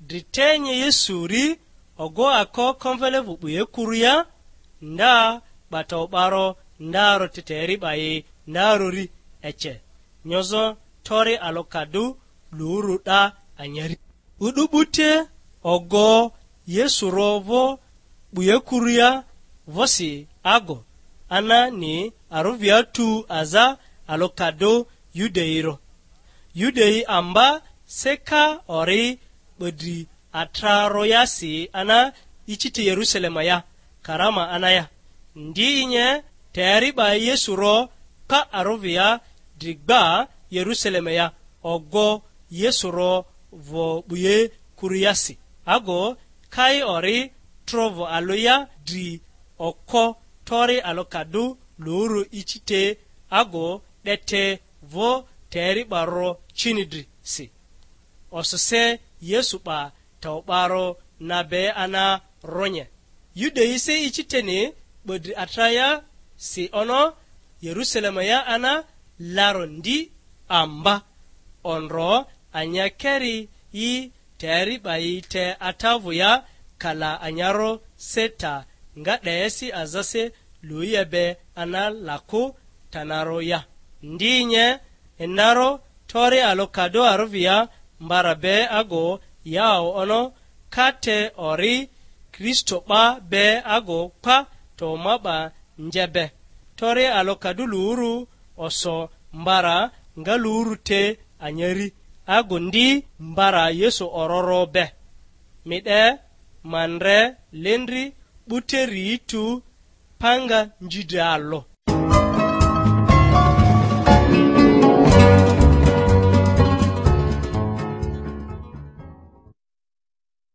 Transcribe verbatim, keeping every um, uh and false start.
dritenye Yesuri ogo ako konvele vubuye kuruya nda bata baro ndaro titeri baye naruri eche nyozo tori alokadu luru da anyari udubute ogo Yesurovo buye kuruya vosi ago ana ni aruvia tu aza alokado yudeiro yudei amba seka ori bodri atraro yasi ana ichite Yerusalema ya karama anaya ndinye tayari ba Yesuro ka aruvia digba Yerusalema ya ogo Yesuro vo buye kuriyasi ago kai ori trovo aloya dri oko tori alokadu luru ichite ago dete vo teri baro chinidri si osose Yesu ba taubaro nabe ana ronye yude ise ichite ni bodri atraya si ono Yerusalema ya ana larondi amba onro anyakeri yi teri bayi te atavu ya kala anyaro seta nga desi azase luyebe ana lako tanaro ya ndinye enaro tori alokado arvia mbarabe ago yao ono kate ori Kristo ba be ago pa to maba njebe tori alokadu luru oso mbara nga luru te anyeri ago ndi mbara Yesu ororo be mide manre lendri buteri tu panga njidalo